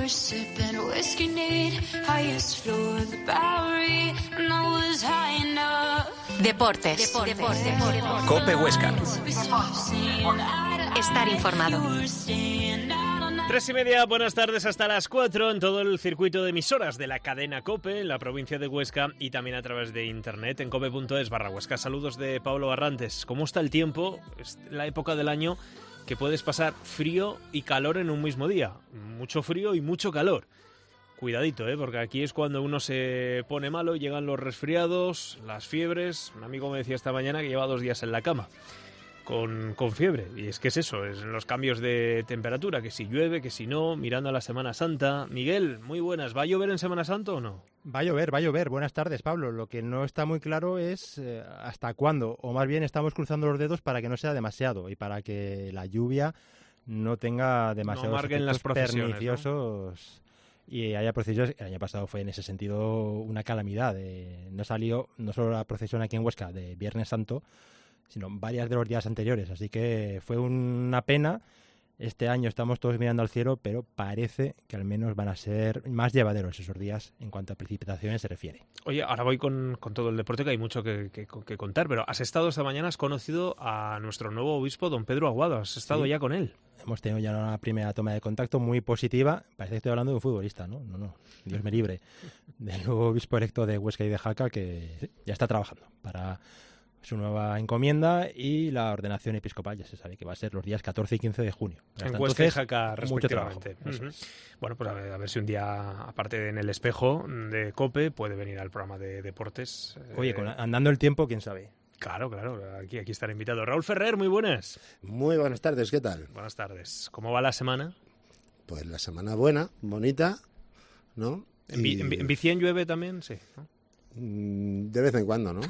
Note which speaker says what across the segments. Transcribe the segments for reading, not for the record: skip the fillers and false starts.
Speaker 1: were sipping whiskey neat, highest floor of the Bowery, and I was high enough.
Speaker 2: Deportes.
Speaker 3: COPE Huesca.
Speaker 2: Estar informado.
Speaker 4: 3:30, buenas tardes hasta las 4 en todo el circuito de emisoras de la cadena COPE en la provincia de Huesca y también a través de internet en cope.es/Huesca. Saludos de Pablo Barrantes. ¿Cómo está el tiempo? Es la época del año que puedes pasar frío y calor en un mismo día. Mucho frío y mucho calor. Cuidadito, porque aquí es cuando uno se pone malo y llegan los resfriados, las fiebres. Un amigo me decía esta mañana que lleva 2 días en la cama con fiebre. Y es que es eso, es los cambios de temperatura, que si llueve, que si no, mirando a la Semana Santa. Miguel, muy buenas. ¿Va a llover en Semana Santa o no?
Speaker 5: Va a llover. Buenas tardes, Pablo. Lo que no está muy claro es hasta cuándo, o más bien estamos cruzando los dedos para que no sea demasiado y para que la lluvia no tenga demasiados efectos perniciosos, ¿no? Y haya procesiones. El año pasado fue en ese sentido una calamidad. No salió no solo la procesión aquí en Huesca de Viernes Santo, sino varias de los días anteriores. Así que fue una pena. Este año estamos todos mirando al cielo, pero parece que al menos van a ser más llevaderos esos días en cuanto a precipitaciones se refiere.
Speaker 4: Oye, ahora voy con todo el deporte, que hay mucho que contar, pero has estado esta mañana, has conocido a nuestro nuevo obispo, don Pedro Aguado. ¿Has estado ya con él?
Speaker 5: Hemos tenido ya una primera toma de contacto muy positiva. Parece que estoy hablando de un futbolista, ¿no? No, Dios me libre. Del nuevo obispo electo de Huesca y de Jaca, que ya está trabajando para su nueva encomienda y la ordenación episcopal. Ya se sabe que va a ser los días 14 y 15 de junio.
Speaker 4: En Huesca y Jaca, respectivamente. Bueno, pues a ver si un día, aparte de en el espejo de COPE, puede venir al programa de deportes.
Speaker 5: Oye, andando el tiempo, quién sabe.
Speaker 4: Claro, aquí estará invitado. Raúl Ferrer, muy buenas.
Speaker 6: Muy buenas tardes, ¿qué tal?
Speaker 4: Buenas tardes. ¿Cómo va la semana?
Speaker 6: Pues la semana buena, bonita, ¿no?
Speaker 4: ¿En Vicien llueve también? Sí, ¿no?
Speaker 6: De vez en cuando, ¿no?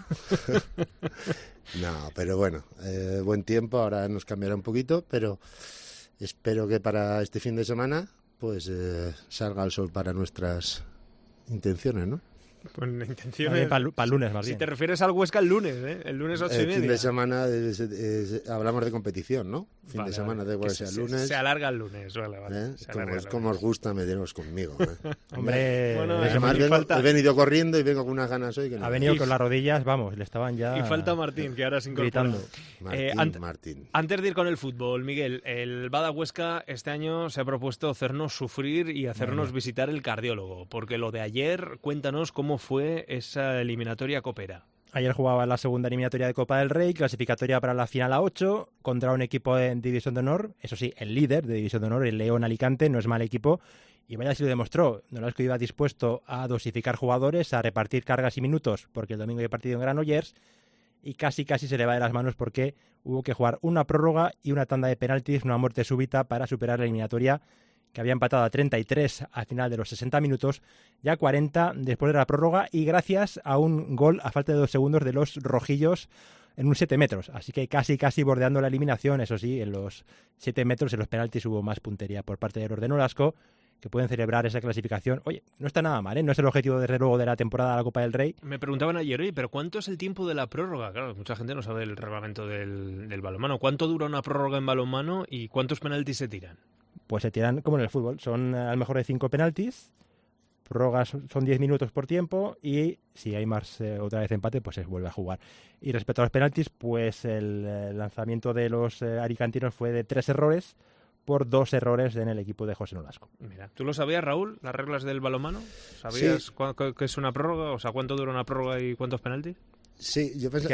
Speaker 6: No, pero bueno, buen tiempo, ahora nos cambiará un poquito, pero espero que para este fin de semana pues salga el sol para nuestras intenciones, ¿no?
Speaker 4: Pues intenciones
Speaker 5: para el lunes, más bien.
Speaker 4: Si te refieres al Huesca, el lunes, el lunes 8:30.
Speaker 6: El fin de semana hablamos de competición, ¿no? Fin de semana de igual sea el lunes.
Speaker 4: Se alarga el lunes, vale.
Speaker 6: Como os gusta meteros conmigo.
Speaker 5: Hombre,
Speaker 6: bueno, además he venido corriendo y vengo con unas ganas hoy que no.
Speaker 5: Ha venido con las rodillas, vamos, le estaban ya.
Speaker 4: Y falta Martín, que ahora se incorpora.
Speaker 6: Martín.
Speaker 4: Antes de ir con el fútbol, Miguel, el Bada Huesca este año se ha propuesto hacernos sufrir y hacernos visitar el cardiólogo, porque lo de ayer, cuéntanos cómo fue esa eliminatoria copera.
Speaker 5: Ayer jugaba la segunda eliminatoria de Copa del Rey, clasificatoria para la final a 8, contra un equipo en División de Honor. Eso sí, el líder de División de Honor, el León Alicante, no es mal equipo. Y vaya si lo demostró. Nolasco iba dispuesto a dosificar jugadores, a repartir cargas y minutos, porque el domingo hay partido en Granollers, y casi se le va de las manos porque hubo que jugar una prórroga y una tanda de penaltis, una muerte súbita para superar la eliminatoria, que había empatado a 33 al final de los 60 minutos, ya 40 después de la prórroga, y gracias a un gol a falta de 2 segundos de los rojillos en un 7 metros. Así que casi bordeando la eliminación. Eso sí, en los 7 metros, en los penaltis, hubo más puntería por parte de los de Nolasco, que pueden celebrar esa clasificación. Oye, no está nada mal, no es el objetivo, desde luego, de la temporada de la Copa del Rey.
Speaker 4: Me preguntaban ayer, oye, ¿pero cuánto es el tiempo de la prórroga? Claro, mucha gente no sabe el reglamento del balonmano. ¿Cuánto dura una prórroga en balonmano y cuántos penaltis se tiran?
Speaker 5: Pues se tiran como en el fútbol, son al mejor de 5 penaltis, prórrogas son 10 minutos por tiempo, y si hay más otra vez empate, pues se vuelve a jugar. Y respecto a los penaltis, pues el lanzamiento de los alicantinos fue de 3 errores por 2 errores en el equipo de José Nolasco.
Speaker 4: Mira, ¿tú lo sabías, Raúl, las reglas del balonmano? ¿Sabías qué es una prórroga? O sea, ¿cuánto dura una prórroga y cuántos penaltis?
Speaker 6: Sí, yo pensaba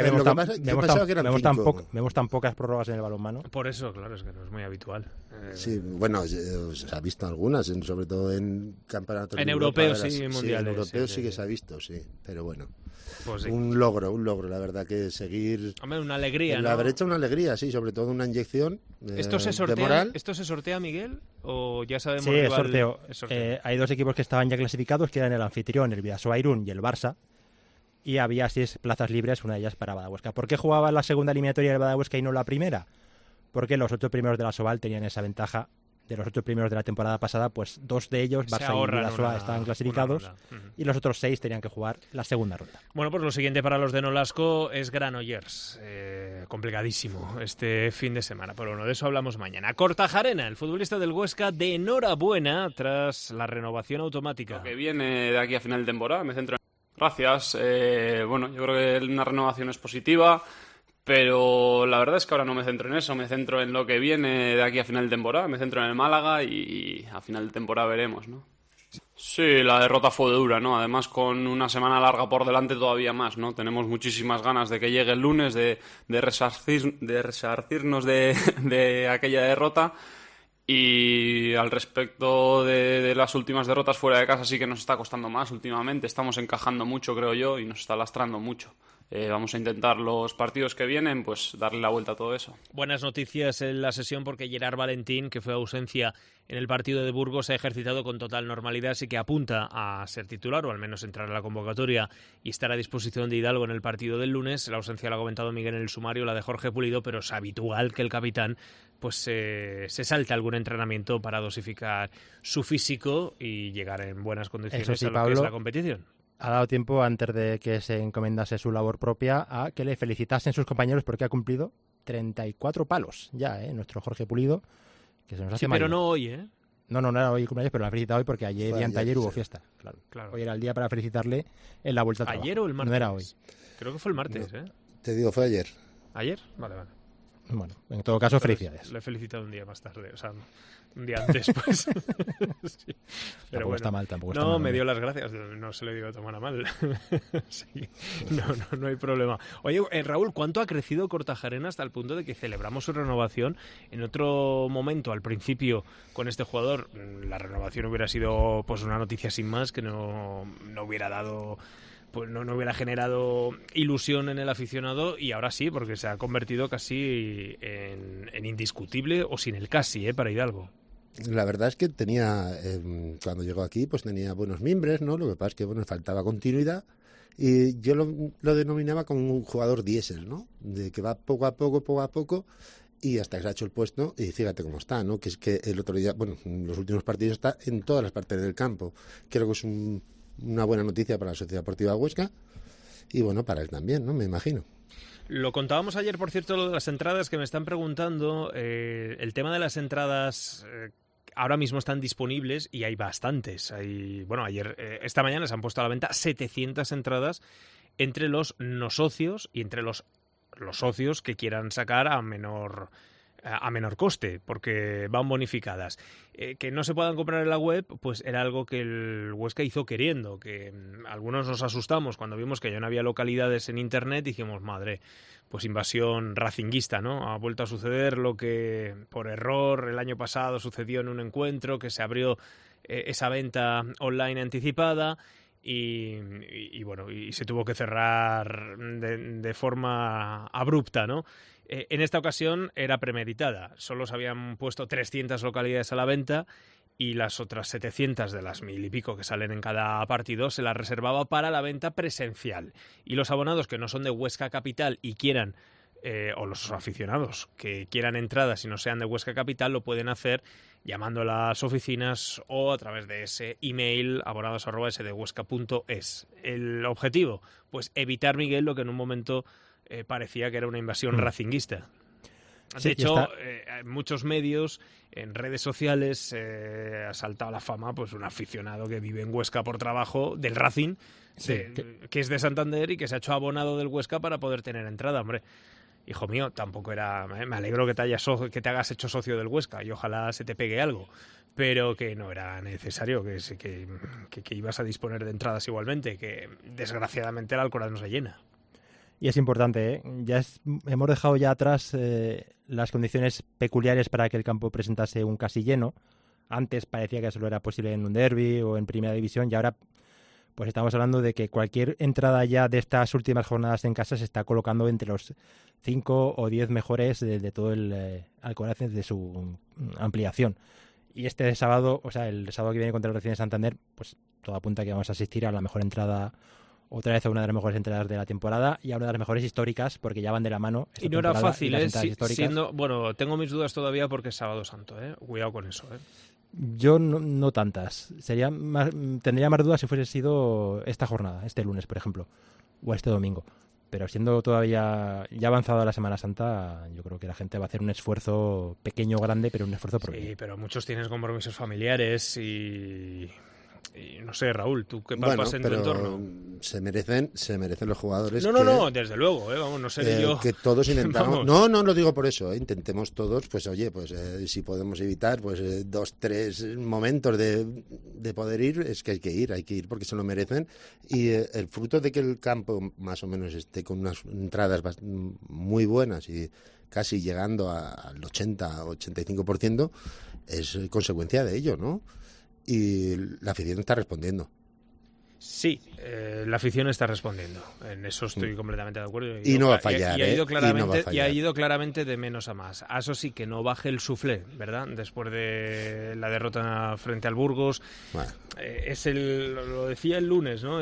Speaker 6: que eran 5.
Speaker 5: Vemos tan pocas prórrogas en el balonmano.
Speaker 4: Por eso, claro, es que no es muy habitual.
Speaker 6: Sí, bueno, se ha visto algunas, sobre todo en campeonatos.
Speaker 4: En europeos y mundiales.
Speaker 6: Sí, en europeos sí que se ha visto, sí. Pero bueno,
Speaker 4: pues sí.
Speaker 6: Un logro, la verdad, que seguir.
Speaker 4: Hombre, una alegría, ¿no?
Speaker 6: Haber hecho una alegría, sí, sobre todo una inyección
Speaker 4: ¿Esto se sortea,
Speaker 6: de moral.
Speaker 4: ¿Esto se sortea, Miguel? ¿O ya sabemos?
Speaker 5: Sí, es sorteo. Hay 2 equipos que estaban ya clasificados, que eran el anfitrión, el Bidasoa Irún, y el Barça. Y había 6 plazas libres, una de ellas para Bada Huesca. ¿Por qué jugaba la segunda eliminatoria del Bada Huesca y no la primera? Porque los 8 primeros de la Sobal tenían esa ventaja de los 8 primeros de la temporada pasada, pues 2 de ellos, Barça y Vidasoa, estaban clasificados y los otros 6 tenían que jugar la segunda ronda.
Speaker 4: Bueno, pues lo siguiente para los de Nolasco es Granollers. Complicadísimo este fin de semana, pero bueno, de eso hablamos mañana. Kortajarena, el futbolista del Huesca, de enhorabuena tras la renovación automática.
Speaker 2: Lo que viene de aquí a final de temporada, me centro en... Gracias. Bueno, yo creo que una renovación es positiva, pero la verdad es que ahora no me centro en eso, me centro en lo que viene de aquí a final de temporada, me centro en el Málaga y a final de temporada veremos, ¿no? Sí, la derrota fue dura, ¿no? Además, con una semana larga por delante todavía más, ¿no? Tenemos muchísimas ganas de que llegue el lunes, de resarcirnos de aquella derrota. Y al respecto de las últimas derrotas fuera de casa sí que nos está costando más últimamente. Estamos encajando mucho, creo yo, y nos está lastrando mucho. Vamos a intentar los partidos que vienen, pues darle la vuelta a todo eso.
Speaker 4: Buenas noticias en la sesión porque Gerard Valentín, que fue ausencia en el partido de Burgos, se ha ejercitado con total normalidad, así que apunta a ser titular o al menos entrar a la convocatoria y estar a disposición de Hidalgo en el partido del lunes. La ausencia la ha comentado Miguel en el sumario, la de Jorge Pulido, pero es habitual que el capitán pues se salte algún entrenamiento para dosificar su físico y llegar en buenas condiciones
Speaker 5: Eso sí,
Speaker 4: a lo
Speaker 5: Pablo,
Speaker 4: que es la competición.
Speaker 5: Ha dado tiempo, antes de que se encomendase su labor propia, a que le felicitasen sus compañeros porque ha cumplido 34 palos ya, nuestro Jorge Pulido, que se nos hace
Speaker 4: Sí,
Speaker 5: mayor.
Speaker 4: pero no hoy, ¿eh?
Speaker 5: No era hoy cumpleaños, pero lo ha felicitado hoy porque ayer y anteayer hubo fiesta. Claro. Hoy era el día para felicitarle en la vuelta al trabajo.
Speaker 4: ¿Ayer o el martes?
Speaker 5: No era hoy.
Speaker 4: Creo que fue el martes,
Speaker 6: No,
Speaker 4: ¿eh?
Speaker 6: te digo, fue ayer.
Speaker 4: ¿Ayer? Vale.
Speaker 5: Bueno, en todo caso, felicidades.
Speaker 4: Le he felicitado un día más tarde, o sea, un día antes, pues. Sí. Pero
Speaker 5: Tampoco está mal,
Speaker 4: No, me dio las gracias, no se le dio a tomar a mal. Sí. No hay problema. Oye, Raúl, ¿cuánto ha crecido Kortajarena hasta el punto de que celebramos su renovación? En otro momento, al principio, con este jugador, la renovación hubiera sido pues una noticia sin más, que no hubiera dado... pues no hubiera generado ilusión en el aficionado, y ahora sí, porque se ha convertido casi en indiscutible, o sin el casi, para Hidalgo.
Speaker 6: La verdad es que tenía, cuando llegó aquí, pues tenía buenos mimbres, ¿no? Lo que pasa es que, bueno, faltaba continuidad, y yo lo denominaba como un jugador diésel, ¿no? De que va poco a poco, y hasta que se ha hecho el puesto, y fíjate cómo está, ¿no? Que es que el otro día, bueno, en los últimos partidos está en todas las partes del campo. Creo que es una buena noticia para la Sociedad Deportiva Huesca y bueno, para él también, ¿no? Me imagino.
Speaker 4: Lo contábamos ayer, por cierto, lo de las entradas, que me están preguntando. El tema de las entradas ahora mismo están disponibles y hay bastantes. Ayer, esta mañana se han puesto a la venta 700 entradas entre los no socios y entre los socios que quieran sacar a menor coste, porque van bonificadas. Que no se puedan comprar en la web, pues era algo que el Huesca hizo queriendo, que algunos nos asustamos cuando vimos que ya no había localidades en internet, dijimos, madre, pues invasión racinguista, ¿no? Ha vuelto a suceder lo que por error el año pasado sucedió en un encuentro, que se abrió esa venta online anticipada. Y bueno, y se tuvo que cerrar de forma abrupta, ¿no? En esta ocasión era premeditada. Solo se habían puesto 300 localidades a la venta y las otras 700 de las 1000 y pico que salen en cada partido se las reservaba para la venta presencial. Y los abonados que no son de Huesca Capital y quieran, o los aficionados que quieran entradas y no sean de Huesca Capital, lo pueden hacer llamando a las oficinas o a través de ese email abonados@sdehuesca.es. El objetivo, pues evitar, Miguel, lo que en un momento parecía que era una invasión racinguista. De hecho, muchos medios, en redes sociales, ha saltado a la fama pues un aficionado que vive en Huesca por trabajo del Racing, que es de Santander y que se ha hecho abonado del Huesca para poder tener entrada. Hombre, hijo mío, tampoco era... Me alegro que te hagas hecho socio del Huesca y ojalá se te pegue algo, pero que no era necesario, que ibas a disponer de entradas igualmente, que desgraciadamente el Alcoraz no se llena.
Speaker 5: Y es importante, hemos dejado ya atrás las condiciones peculiares para que el campo presentase un casi lleno. Antes parecía que solo era posible en un derbi o en primera división, y ahora pues estamos hablando de que cualquier entrada ya de estas últimas jornadas en casa se está colocando entre los 5 o 10 mejores de todo el Alcoraz de su ampliación. Y este sábado, o sea, el sábado que viene contra el Racing de Santander, pues todo apunta a que vamos a asistir a la mejor entrada otra vez a una de las mejores entradas de la temporada y a una de las mejores históricas, porque ya van de la mano.
Speaker 4: Y no era fácil,
Speaker 5: siendo,
Speaker 4: bueno, tengo mis dudas todavía porque es Sábado Santo, cuidado con eso.
Speaker 5: Yo no tantas. Tendría más dudas si fuese sido esta jornada, este lunes, por ejemplo, o este domingo. Pero siendo todavía ya avanzada la Semana Santa, yo creo que la gente va a hacer un esfuerzo pequeño o grande, pero un esfuerzo por
Speaker 4: Sí, pero muchos tienen compromisos familiares y no sé, Raúl, ¿tú qué palpas en tu entorno?
Speaker 6: Se merecen los jugadores.
Speaker 4: No, desde luego, vamos, no sé yo.
Speaker 6: Que todos intentamos. No lo digo por eso, intentemos todos, pues oye, pues si podemos evitar, pues 2-3 momentos de poder ir, es que hay que ir porque se lo merecen. Y el fruto de que el campo más o menos esté con unas entradas muy buenas y casi llegando al 80-85%, es consecuencia de ello, ¿no? Y la afición está respondiendo.
Speaker 4: Sí, la afición está respondiendo. En eso estoy completamente de acuerdo.
Speaker 6: Y no va a fallar.
Speaker 4: Y ha ido claramente de menos a más. A eso sí, que no baje el suflé, ¿verdad? Después de la derrota frente al Burgos. Bueno. Lo decía el lunes, ¿no?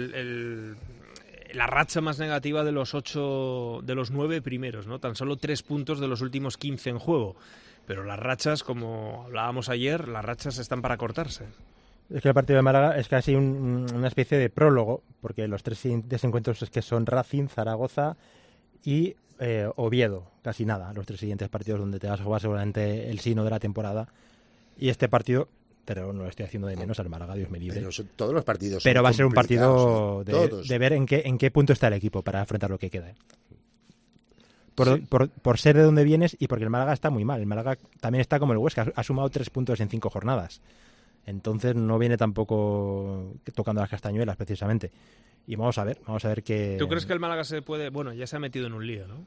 Speaker 4: La racha más negativa de los 9 primeros, ¿no? Tan solo 3 puntos de los últimos 15 en juego. Pero las rachas, como hablábamos ayer, las rachas están para cortarse.
Speaker 5: Es que el partido de Málaga es casi una especie de prólogo, porque los 3 siguientes encuentros es que son Racing, Zaragoza y Oviedo. Casi nada, los 3 siguientes partidos donde te vas a jugar seguramente el sino de la temporada. Y este partido, pero no lo estoy haciendo de menos al Málaga, Dios me libre.
Speaker 6: Pero todos los partidos
Speaker 5: pero
Speaker 6: son
Speaker 5: va a ser un partido
Speaker 6: de
Speaker 5: ver en qué punto está el equipo para afrontar lo que queda. Por ser de donde vienes y porque el Málaga está muy mal. El Málaga también está como el Huesca, ha sumado 3 puntos en 5 jornadas. Entonces no viene tampoco tocando las castañuelas precisamente. Y vamos a ver qué...
Speaker 4: ¿Tú crees que el Málaga se puede...? Bueno, ya se ha metido en un lío, ¿no?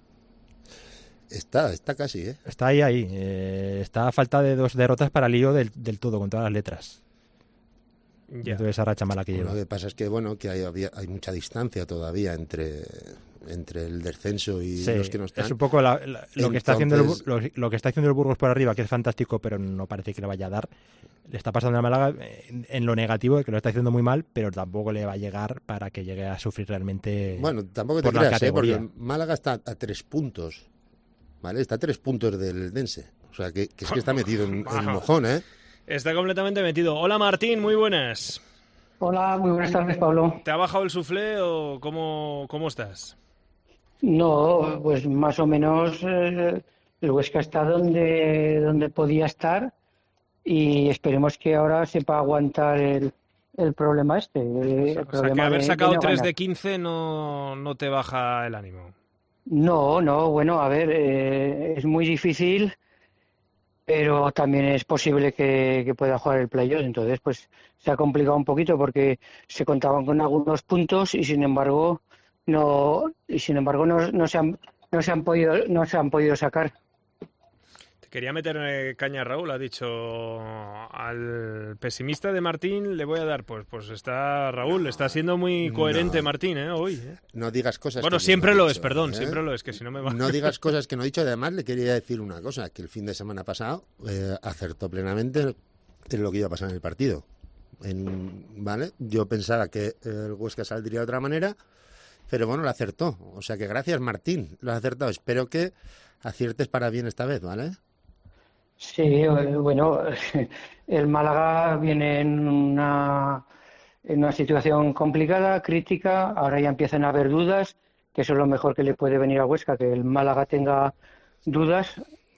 Speaker 6: Está casi, ¿eh?
Speaker 5: Está ahí. Está a falta de 2 derrotas para el lío del todo, con todas las letras.
Speaker 4: Ya.
Speaker 5: Entonces esa racha mala que lleva.
Speaker 6: Lo que pasa es que, bueno, que hay mucha distancia todavía entre el descenso y los que no están.
Speaker 5: Es un poco lo que está haciendo el Burgos por arriba, que es fantástico, pero no parece que le vaya a dar. Le está pasando a Málaga en lo negativo, de que lo está haciendo muy mal, pero tampoco le va a llegar para que llegue a sufrir realmente.
Speaker 6: Bueno, tampoco te creas, porque Málaga está a 3 puntos, ¿vale? Está a 3 puntos del Dense. O sea, que es que está metido en el mojón, ¿eh?
Speaker 4: Está completamente metido. Hola Martín, muy buenas.
Speaker 7: Hola, muy buenas tardes, Pablo.
Speaker 4: ¿Te ha bajado el suflé o cómo estás?
Speaker 7: No, pues más o menos el Huesca está donde podía estar y esperemos que ahora sepa aguantar el problema este.
Speaker 4: O sea, que haber sacado 3 de 15 no te baja el ánimo.
Speaker 7: No, bueno, a ver, es muy difícil, pero también es posible que pueda jugar el playoff. Entonces, pues se ha complicado un poquito porque se contaban con algunos puntos y sin embargo no se han podido sacar.
Speaker 4: Te quería meter caña, Raúl. Ha dicho al pesimista de Martín le voy a dar, pues está Raúl, está siendo muy coherente Martín, hoy.
Speaker 6: No digas cosas.
Speaker 4: Bueno,
Speaker 6: que
Speaker 4: siempre
Speaker 6: no
Speaker 4: lo
Speaker 6: he
Speaker 4: es,
Speaker 6: dicho,
Speaker 4: perdón, siempre lo es, que si no me va.
Speaker 6: No digas cosas que no he dicho. Además, le quería decir una cosa, que el fin de semana pasado acertó plenamente en lo que iba a pasar en el partido. ¿Vale? Yo pensaba que el Huesca saldría de otra manera, pero bueno, lo acertó. O sea que gracias, Martín, lo has acertado. Espero que aciertes para bien esta vez, ¿vale?
Speaker 7: Sí, bueno, el Málaga viene en una situación complicada, crítica. Ahora ya empiezan a haber dudas, que eso es lo mejor que le puede venir a Huesca, que el Málaga tenga dudas.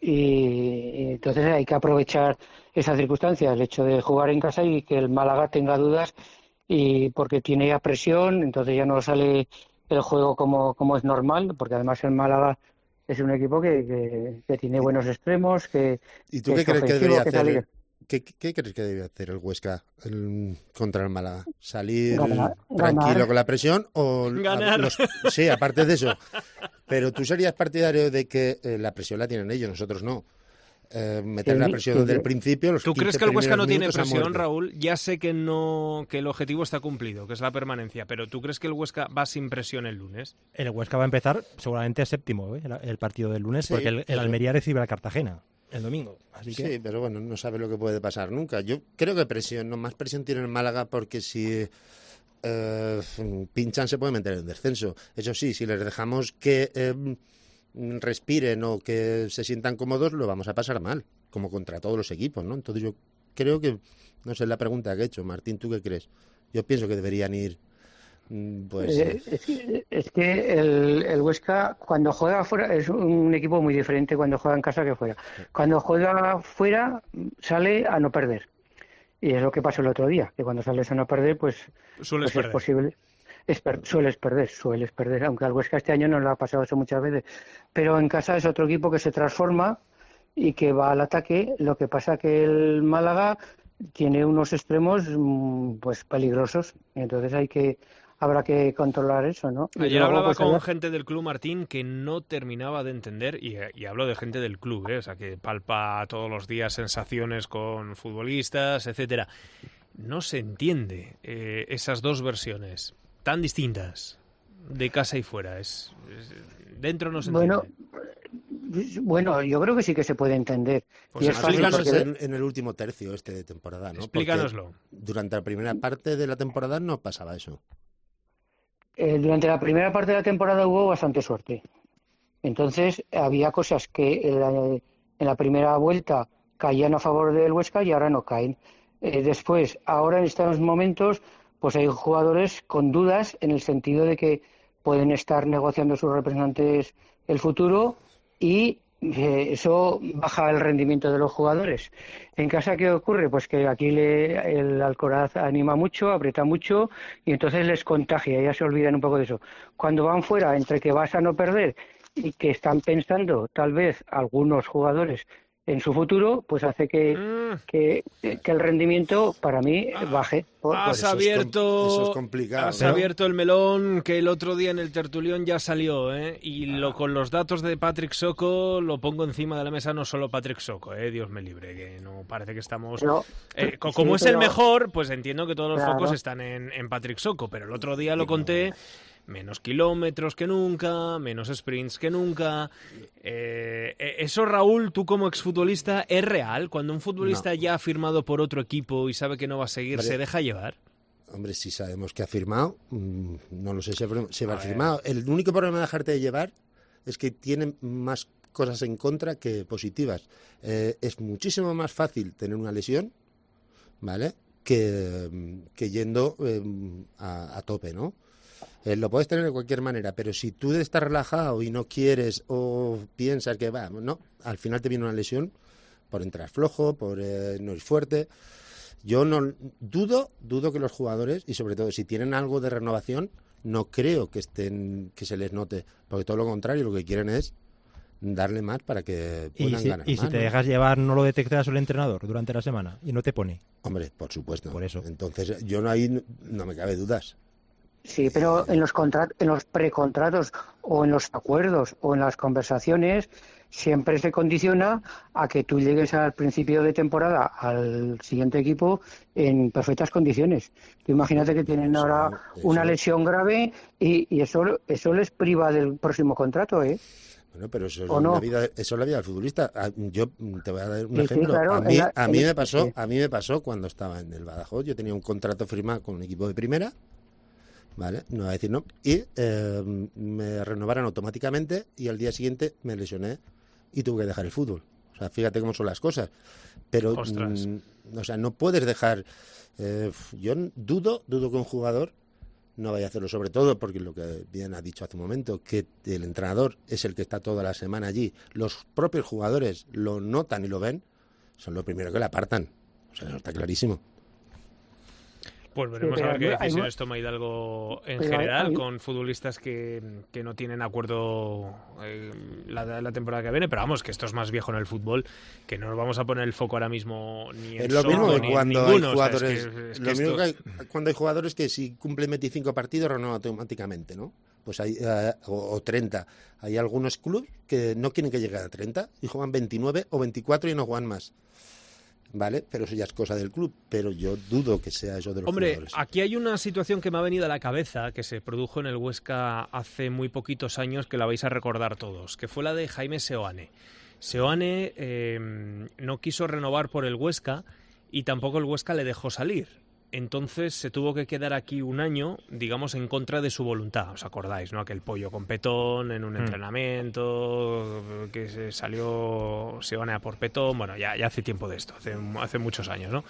Speaker 7: Y entonces hay que aprovechar esa circunstancia, el hecho de jugar en casa y que el Málaga tenga dudas, y porque tiene ya presión, entonces ya no sale el juego como es normal, porque además el Málaga es un equipo que tiene buenos extremos,
Speaker 6: ¿Y tú qué crees que debería hacer? ¿Qué crees que debe hacer el Huesca contra el Málaga? ¿Salir tranquilo con la presión o
Speaker 4: ganar?
Speaker 6: Sí, aparte de eso. Pero tú serías partidario de que la presión la tienen ellos, nosotros no. Meter la presión desde el principio.
Speaker 4: ¿Tú crees que el Huesca no tiene presión, Raúl? Ya sé que el objetivo está cumplido, que es la permanencia, pero ¿tú crees que el Huesca va sin presión el lunes?
Speaker 5: El Huesca va a empezar seguramente séptimo, el partido del lunes, sí, porque el Almería recibe a Cartagena el domingo. Así que...
Speaker 6: Sí, pero bueno, no sabe lo que puede pasar nunca. Yo creo que más presión tiene el Málaga, porque si pinchan se puede meter en descenso. Eso sí, si les dejamos que respiren o que se sientan cómodos, lo vamos a pasar mal, como contra todos los equipos, ¿no? Entonces yo creo que, no sé la pregunta que he hecho, Martín, ¿tú qué crees? Yo pienso que deberían ir, pues...
Speaker 7: Es que el Huesca, cuando juega fuera, es un equipo muy diferente cuando juega en casa que fuera. Cuando juega fuera, sale a no perder. Y es lo que pasó el otro día, que cuando sales a no perder, pues
Speaker 4: Sueles
Speaker 7: es posible. Sueles perder, aunque al Huesca este año no le ha pasado eso muchas veces. Pero en casa es otro equipo que se transforma y que va al ataque. Lo que pasa que el Málaga tiene unos extremos pues peligrosos. Entonces habrá que controlar eso, ¿no? Y
Speaker 4: Ayer
Speaker 7: luego,
Speaker 4: hablaba
Speaker 7: pues,
Speaker 4: con gente del club, Martín, que no terminaba de entender, y hablo de gente del club, o sea, que palpa todos los días sensaciones con futbolistas, etcétera. No se entiende esas dos versiones tan distintas de casa y fuera. Dentro no se entiende.
Speaker 7: Bueno, yo creo que sí que se puede entender.
Speaker 4: Pues
Speaker 7: Y es fácil
Speaker 6: Explícanos
Speaker 7: porque-
Speaker 6: en el último tercio de temporada, ¿no?
Speaker 4: Explícanoslo.
Speaker 6: Porque durante la primera parte de la temporada no pasaba eso.
Speaker 7: Durante la primera parte de la temporada hubo bastante suerte. Entonces, había cosas que en la primera vuelta caían a favor del Huesca y ahora no caen. Después, ahora en estos momentos, pues hay jugadores con dudas en el sentido de que pueden estar negociando sus representantes el futuro y eso baja el rendimiento de los jugadores. En casa, ¿qué ocurre? Pues que aquí el Alcoraz anima mucho, aprieta mucho y entonces les contagia, ya se olvidan un poco de eso. Cuando van fuera, entre que vas a no perder y que están pensando tal vez algunos jugadores en su futuro, pues hace que el rendimiento para mí baje.
Speaker 4: Has
Speaker 6: eso es
Speaker 4: abierto,
Speaker 6: eso es complicado,
Speaker 4: has
Speaker 6: ¿no?
Speaker 4: abierto el melón que el otro día en el tertulión ya salió, ¿eh? Y con los datos de Patrick Soko lo pongo encima de la mesa, no solo Patrick Soko, Dios me libre, que no parece que estamos... como es el mejor, pues entiendo que todos los focos están en Patrick Soko, pero el otro día lo conté... Menos kilómetros que nunca, menos sprints que nunca. Eso, Raúl, tú como exfutbolista, ¿es real? Cuando un futbolista ya ha firmado por otro equipo y sabe que no va a seguir, ¿se deja llevar?
Speaker 6: Hombre, si sabemos que ha firmado, no lo sé si va a firmado. El único problema de dejarte de llevar es que tiene más cosas en contra que positivas. Es muchísimo más fácil tener una lesión, ¿vale? Que yendo a tope, ¿no? Lo puedes tener de cualquier manera, pero si tú estás relajado y no quieres o piensas que no, al final te viene una lesión por entrar flojo, por no ir fuerte. Yo no dudo que los jugadores, y sobre todo si tienen algo de renovación, no creo que se les note, porque todo lo contrario, lo que quieren es darle más para que puedan ganar
Speaker 5: y
Speaker 6: más.
Speaker 5: Si te dejas llevar, ¿no lo detectas el entrenador durante la semana y no te pone?
Speaker 6: Hombre, por supuesto.
Speaker 5: Por eso.
Speaker 6: Entonces, yo ahí no me cabe dudas.
Speaker 7: Sí, pero en los precontratos o en los acuerdos o en las conversaciones siempre se condiciona a que tú llegues al principio de temporada al siguiente equipo en perfectas condiciones. Tú imagínate que tienen ahora una lesión grave y eso les priva del próximo contrato, ¿eh?
Speaker 6: Bueno, pero eso es,
Speaker 7: ¿O no?
Speaker 6: eso es la vida del futbolista. Yo te voy a dar un
Speaker 7: Sí,
Speaker 6: ejemplo.
Speaker 7: claro,
Speaker 6: a mí me pasó cuando estaba en el Badajoz. Yo tenía un contrato firmado con un equipo de primera, ¿vale? No voy a decir no. Y me renovaron automáticamente y al día siguiente me lesioné y tuve que dejar el fútbol. O sea, fíjate cómo son las cosas. Pero, o sea, no puedes dejar... yo dudo que un jugador no vaya a hacerlo, sobre todo porque lo que bien ha dicho hace un momento, que el entrenador es el que está toda la semana allí. Los propios jugadores lo notan y lo ven, son los primeros que la apartan. O sea, eso está clarísimo.
Speaker 4: Pues veremos a ver qué decisiones toma Hidalgo en general
Speaker 7: hay...
Speaker 4: con futbolistas que no tienen acuerdo la temporada que viene, pero vamos, que esto es más viejo en el fútbol, que no nos vamos a poner el foco ahora mismo ni en
Speaker 6: es lo mismo que cuando hay jugadores, cuando hay jugadores que si cumplen 25 partidos renuevan automáticamente, ¿no? Pues hay o 30. Hay algunos clubes que no quieren que llegue a 30 y juegan 29 o 24 y no juegan más. ¿Vale? Pero eso ya es cosa del club, pero yo dudo que sea eso de los jugadores.
Speaker 4: Hombre, aquí hay una situación que me ha venido a la cabeza, que se produjo en el Huesca hace muy poquitos años, que la vais a recordar todos, que fue la de Jaime Seoane. Seoane no quiso renovar por el Huesca y tampoco el Huesca le dejó salir. entonces se tuvo que quedar aquí un año, digamos, en contra de su voluntad. ¿Os acordáis, no? Aquel pollo con petón en un entrenamiento, que se salió Seoane a por petón. Bueno, ya hace tiempo de esto, hace muchos años, ¿no?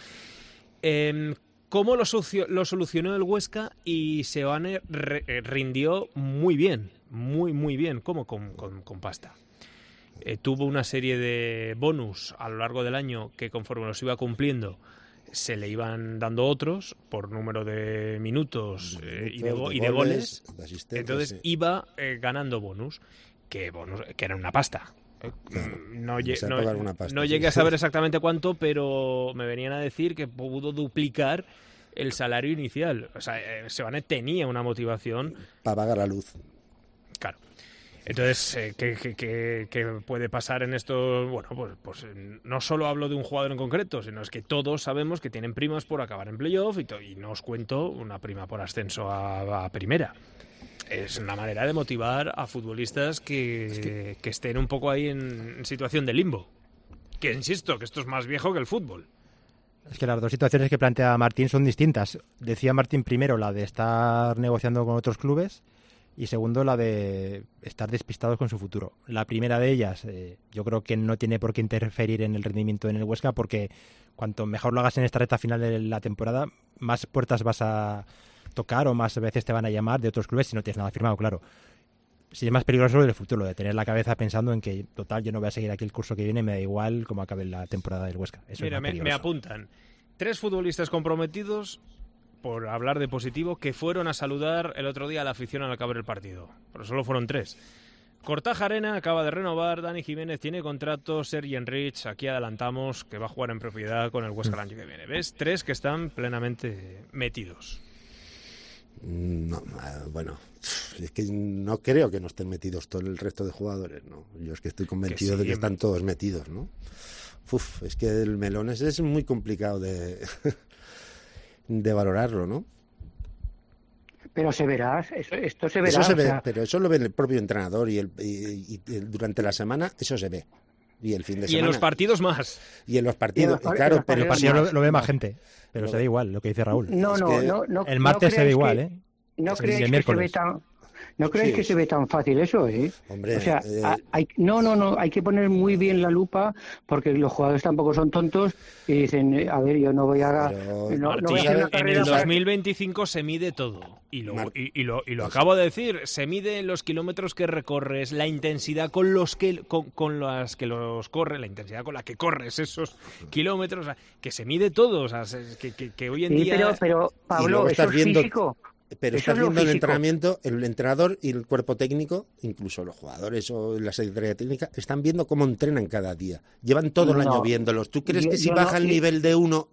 Speaker 4: ¿Cómo lo solucionó el Huesca? Y Seoane rindió muy bien, muy bien, como con pasta. Tuvo una serie de bonus a lo largo del año que conforme los iba cumpliendo se le iban dando otros por número de minutos y de goles. Entonces iba ganando bonus, que era una pasta. No llegué a saber exactamente cuánto, pero me venían a decir que pudo duplicar el salario inicial. O sea, Seoane tenía una motivación
Speaker 6: para pagar la luz.
Speaker 4: Claro. Entonces, ¿qué puede pasar en esto? Bueno, pues no solo hablo de un jugador en concreto, sino es que todos sabemos que tienen primas por acabar en playoff y no os cuento una prima por ascenso a primera. Es una manera de motivar a futbolistas que estén un poco ahí en situación de limbo. Que insisto, que esto es más viejo que el fútbol.
Speaker 5: Es que las dos situaciones que plantea Martín son distintas. Decía Martín primero la de estar negociando con otros clubes y segundo la de estar despistados con su futuro. La primera de ellas yo creo que no tiene por qué interferir en el rendimiento en el Huesca, porque cuanto mejor lo hagas en esta recta final de la temporada, más puertas vas a tocar o más veces te van a llamar de otros clubes si no tienes nada firmado, claro. Si es más peligroso el futuro, de tener la cabeza pensando en que, total, yo no voy a seguir aquí el curso que viene, me da igual cómo acabe la temporada del Huesca. Eso
Speaker 4: mira, me apuntan 3 futbolistas comprometidos, por hablar de positivo, que fueron a saludar el otro día a la afición al acabar el partido. Pero solo fueron 3. Kortajarena acaba de renovar, Dani Jiménez tiene contrato, Sergi Enrich, aquí adelantamos que va a jugar en propiedad con el Huesca el año que viene. ¿Ves? 3 que están plenamente metidos.
Speaker 6: No, bueno, es que no creo que no estén metidos todo el resto de jugadores, ¿no? Yo es que estoy convencido de que están todos metidos, ¿no? Es que el melón es muy complicado de valorarlo, ¿no?
Speaker 7: Pero se verá, esto se verá.
Speaker 6: Eso se ve, pero eso lo ve el propio entrenador y durante la semana eso se ve. Y el fin de semana.
Speaker 4: Y en los partidos más.
Speaker 6: Y en los partidos, claro, pero
Speaker 5: el partido lo ve más gente. Pero se ve igual, lo que dice Raúl.
Speaker 7: No,
Speaker 5: el martes se ve igual, ¿eh?
Speaker 7: No creéis que se ve tan... ¿No creéis que se ve tan fácil eso, eh?
Speaker 6: Hombre,
Speaker 7: o sea, hay que poner muy bien la lupa, porque los jugadores tampoco son tontos y dicen, a ver, yo no voy a...
Speaker 4: Martín, no voy a hacer una carrera. En el 2025 se mide todo. Y lo acabo de decir, se mide los kilómetros que recorres, la intensidad con las que los corres, la intensidad con la que corres esos kilómetros, o sea, que se mide todo, o sea, que hoy en día...
Speaker 7: Pero Pablo, eso es físico.
Speaker 6: Pero estás viendo el entrenamiento, el entrenador y el cuerpo técnico, incluso los jugadores o la secretaría técnica, están viendo cómo entrenan cada día. Llevan todo el año viéndolos. ¿Tú crees que si baja el nivel de uno,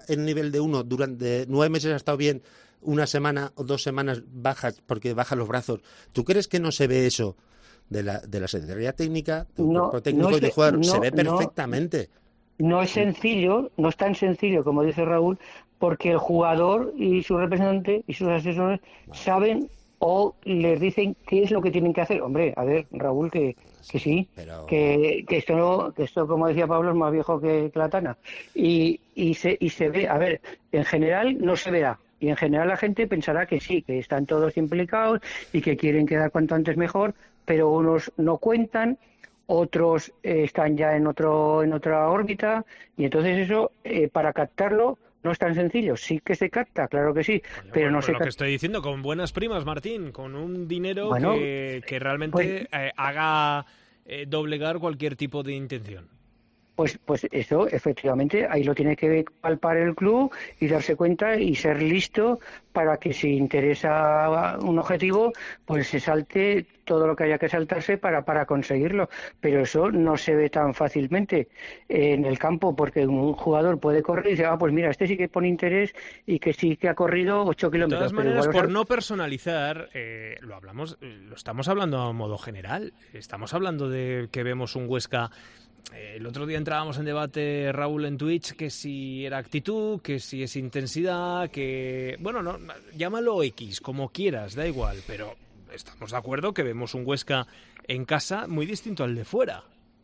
Speaker 6: durante 9 meses ha estado bien, una semana o 2 semanas bajas porque baja los brazos? ¿Tú crees que no se ve eso de la secretaría técnica, del cuerpo técnico y del jugador? Se ve perfectamente.
Speaker 7: No es sencillo, no es tan sencillo como dice Raúl, porque el jugador y su representante y sus asesores saben o les dicen qué es lo que tienen que hacer. Hombre, a ver, Raúl, que sí, pero... que esto, como decía Pablo, es más viejo que la tana. Y se ve, a ver, en general no se verá. Y en general la gente pensará que sí, que están todos implicados y que quieren quedar cuanto antes mejor, pero unos no cuentan, otros están ya en otra órbita, y entonces eso, para captarlo, no es tan sencillo. Sí que se capta, claro que sí, pero no se capta.
Speaker 4: Lo que estoy diciendo, con buenas primas, Martín, con un dinero que realmente haga doblegar cualquier tipo de intención.
Speaker 7: Pues eso, efectivamente, ahí lo tiene que palpar el club y darse cuenta y ser listo para que si interesa un objetivo, pues se salte todo lo que haya que saltarse para conseguirlo. Pero eso no se ve tan fácilmente en el campo, porque un jugador puede correr y dice, pues mira, este sí que pone interés y que sí que ha corrido 8 kilómetros.
Speaker 4: De todas maneras, por no personalizar, lo estamos hablando a modo general. Estamos hablando de que vemos un Huesca... El otro día entrábamos en debate, Raúl, en Twitch, que si era actitud, que si es intensidad, que... Bueno, no, llámalo X, como quieras, da igual, pero estamos de acuerdo que vemos un Huesca en casa muy distinto al de fuera.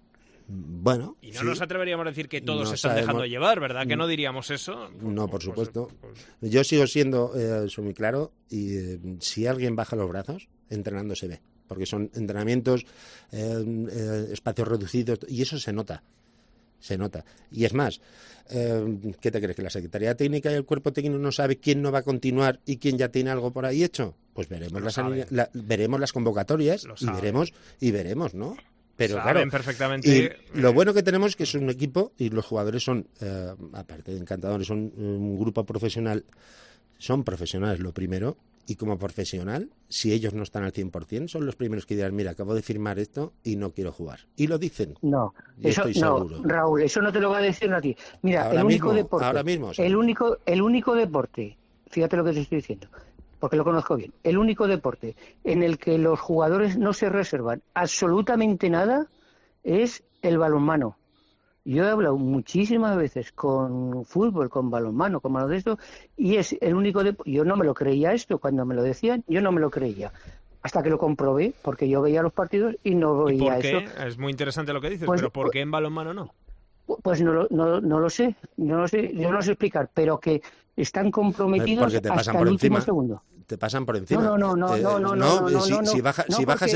Speaker 6: Bueno,
Speaker 4: Y no
Speaker 6: sí.
Speaker 4: nos atreveríamos a decir que todos
Speaker 6: No
Speaker 4: se están
Speaker 6: sabemos.
Speaker 4: dejando llevar, ¿verdad? Que no diríamos eso.
Speaker 6: No, por supuesto. Yo sigo siendo, soy muy claro, y si alguien baja los brazos, entrenando se ve. Porque son entrenamientos, espacios reducidos, y eso se nota. Se nota. Y es más, ¿qué te crees? ¿Que la Secretaría Técnica y el cuerpo técnico no sabe quién no va a continuar y quién ya tiene algo por ahí hecho? Pues veremos, veremos las convocatorias y veremos, ¿no? Pero
Speaker 4: saben
Speaker 6: claro,
Speaker 4: perfectamente.
Speaker 6: Y lo bueno que tenemos es que es un equipo y los jugadores son, aparte de encantadores, son un grupo profesional, son profesionales lo primero, y como profesional, si ellos no están al 100%, son los primeros que dirán, mira, acabo de firmar esto y no quiero jugar. Y lo dicen.
Speaker 7: No,
Speaker 6: Yo
Speaker 7: eso
Speaker 6: estoy
Speaker 7: no,
Speaker 6: seguro.
Speaker 7: Raúl, eso no te lo va a decir a ti. Mira,
Speaker 6: Ahora
Speaker 7: el único
Speaker 6: mismo,
Speaker 7: deporte,
Speaker 6: ahora mismo, sí.
Speaker 7: el único deporte, fíjate lo que te estoy diciendo, porque lo conozco bien, el único deporte en el que los jugadores no se reservan absolutamente nada es el balonmano. Yo he hablado muchísimas veces con fútbol, con balonmano, con baloncesto, y es el único deporte. Yo no me lo creía esto cuando me lo decían, yo no me lo creía. Hasta que lo comprobé, porque yo veía los partidos y no
Speaker 4: ¿Y
Speaker 7: veía
Speaker 4: por qué?
Speaker 7: eso.
Speaker 4: Es muy interesante lo que dices,
Speaker 7: Pues-
Speaker 4: pero ¿por qué en balonmano no?
Speaker 7: Pues no lo sé, yo no sé explicar, pero que están comprometidos
Speaker 6: Porque te
Speaker 7: hasta
Speaker 6: pasan
Speaker 7: el
Speaker 6: por
Speaker 7: último
Speaker 6: encima.
Speaker 7: segundo.
Speaker 6: Te pasan por encima. Si bajas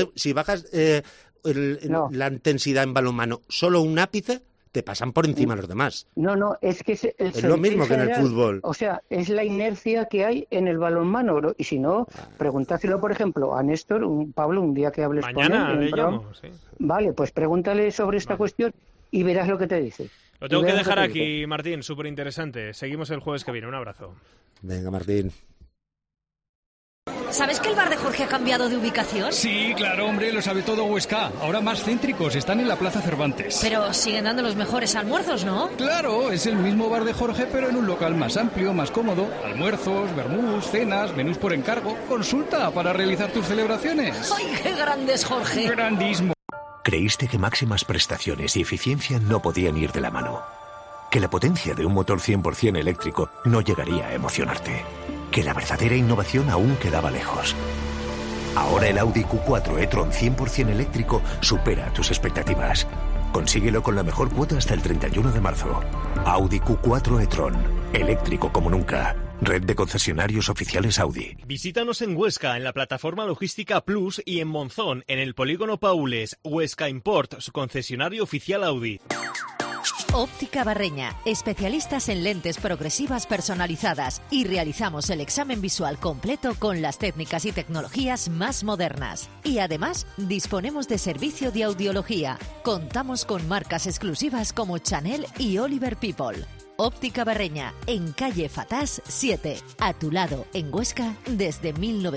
Speaker 7: No.
Speaker 6: la intensidad en balonmano solo un ápice, te pasan por encima los demás.
Speaker 7: No, es que
Speaker 6: Es lo mismo que en el fútbol.
Speaker 7: O sea, es la inercia que hay en el balonmano, ¿no? Y si no, pregúntaselo, por ejemplo, a Néstor, Pablo, un día que hables
Speaker 4: Mañana
Speaker 7: con él. en
Speaker 4: le
Speaker 7: el programa.
Speaker 4: llamo, sí.
Speaker 7: Vale, pues pregúntale sobre esta cuestión y verás lo que te dice.
Speaker 4: Lo tengo
Speaker 7: Y
Speaker 4: que
Speaker 7: verás
Speaker 4: dejar
Speaker 7: lo te dice.
Speaker 4: aquí, Martín, súper interesante. Seguimos el jueves que viene. Un abrazo.
Speaker 6: Venga, Martín.
Speaker 8: ¿Sabes que el bar de Jorge ha cambiado de ubicación?
Speaker 9: Sí, claro, hombre, lo sabe todo Huesca. Ahora más céntricos, están en la Plaza Cervantes.
Speaker 8: Pero siguen dando los mejores almuerzos, ¿no?
Speaker 9: Claro, es el mismo bar de Jorge, pero en un local más amplio, más cómodo. Almuerzos, vermús, cenas, menús por encargo. Consulta para realizar tus celebraciones.
Speaker 8: ¡Ay, qué grande es Jorge!
Speaker 9: Grandísimo.
Speaker 3: Creíste que máximas prestaciones y eficiencia no podían ir de la mano. Que la potencia de un motor 100% eléctrico no llegaría a emocionarte. Que la verdadera innovación aún quedaba lejos. Ahora el Audi Q4 e-tron 100% eléctrico supera tus expectativas. Consíguelo con la mejor cuota hasta el 31 de marzo. Audi Q4 e-tron. Eléctrico como nunca. Red de concesionarios oficiales Audi.
Speaker 4: Visítanos en Huesca, en la plataforma Logística Plus, y en Monzón, en el polígono Paules. Huesca Import, su concesionario oficial Audi.
Speaker 8: Óptica Barreña, especialistas en lentes progresivas personalizadas, y realizamos el examen visual completo con las técnicas y tecnologías más modernas. Y además, disponemos de servicio de audiología. Contamos con marcas exclusivas como Chanel y Oliver People. Óptica Barreña, en calle Fatás 7, a tu lado, en Huesca, desde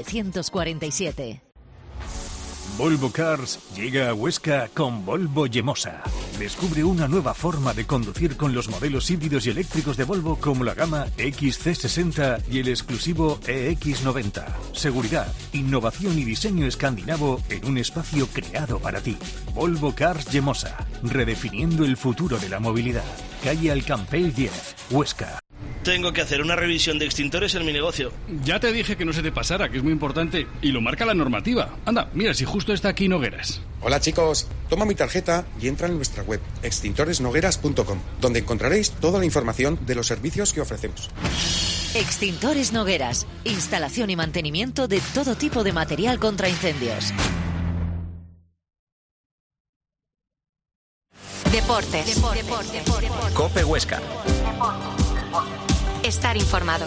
Speaker 8: 1947.
Speaker 10: Volvo Cars llega a Huesca con Volvo Yemosa. Descubre una nueva forma de conducir con los modelos híbridos y eléctricos de Volvo como la gama XC60 y el exclusivo EX90. Seguridad, innovación y diseño escandinavo en un espacio creado para ti. Volvo Cars Yemosa, redefiniendo el futuro de la movilidad. Calle Alcampell 10, Huesca.
Speaker 11: Tengo que hacer una revisión de extintores en mi negocio.
Speaker 9: Ya te dije que no se te pasara, que es muy importante, y lo marca la normativa. Anda, mira, si justo está aquí Nogueras.
Speaker 12: Hola chicos, toma mi tarjeta y entra en nuestra web extintoresnogueras.com, donde encontraréis toda la información de los servicios que ofrecemos.
Speaker 8: Extintores Nogueras, instalación y mantenimiento de todo tipo de material contra incendios. Deportes.
Speaker 3: Cope Huesca.
Speaker 8: Estar informado.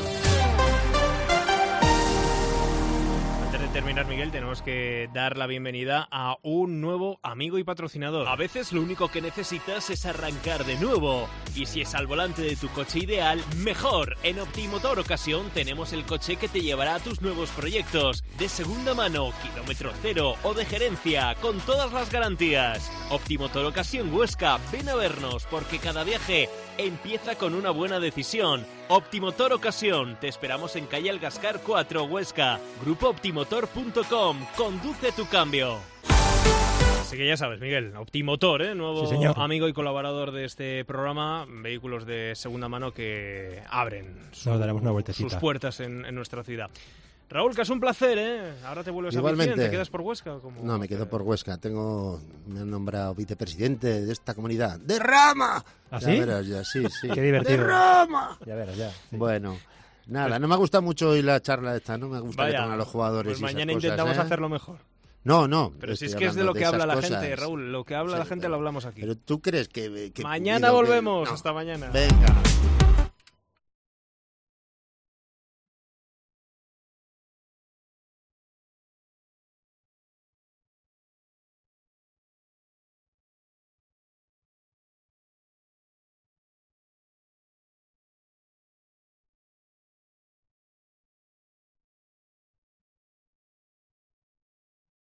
Speaker 4: Antes de terminar, Miguel, tenemos que dar la bienvenida a un nuevo amigo y patrocinador. A veces lo único que necesitas es arrancar de nuevo. Y si es al volante de tu coche ideal, mejor. En Optimotor Ocasión tenemos el coche que te llevará a tus nuevos proyectos. De segunda mano, kilómetro cero o de gerencia, con todas las garantías. Optimotor Ocasión Huesca, ven a vernos porque cada viaje empieza con una buena decisión. Optimotor Ocasión, te esperamos en calle Algascar 4, Huesca. GrupoOptimotor.com, conduce tu cambio. Así que ya sabes, Miguel, Optimotor, nuevo
Speaker 5: Sí, señor.
Speaker 4: amigo y colaborador de este programa, vehículos de segunda mano que abren
Speaker 5: Nos daremos una vueltecita.
Speaker 4: sus puertas en nuestra ciudad. Raúl, que es un placer, ¿eh? Ahora te vuelves
Speaker 6: Igualmente.
Speaker 4: a Vicente, ¿te quedas por Huesca?
Speaker 6: No, me quedo por Huesca. Me han nombrado vicepresidente de esta comunidad. ¡De Rama!
Speaker 5: ¿Ah,
Speaker 6: Ya
Speaker 5: sí?
Speaker 6: verás, ya, sí.
Speaker 5: Qué divertido.
Speaker 6: ¡De Rama!
Speaker 5: Ya verás, ya. Sí.
Speaker 6: Bueno, nada, no me gusta mucho hoy la charla esta, no me gusta
Speaker 4: Vaya,
Speaker 6: que pongan a los jugadores
Speaker 4: pues
Speaker 6: y esas
Speaker 4: mañana
Speaker 6: cosas,
Speaker 4: intentamos
Speaker 6: ¿eh?
Speaker 4: hacerlo mejor.
Speaker 6: No.
Speaker 4: Pero si es
Speaker 6: estoy
Speaker 4: que es de lo
Speaker 6: hablando
Speaker 4: que habla
Speaker 6: esas
Speaker 4: la
Speaker 6: cosas.
Speaker 4: gente, Raúl. Lo que habla la gente lo hablamos aquí.
Speaker 6: Pero tú crees que
Speaker 4: Mañana
Speaker 6: cuido que-
Speaker 4: volvemos.
Speaker 6: No.
Speaker 4: Hasta mañana.
Speaker 6: Venga.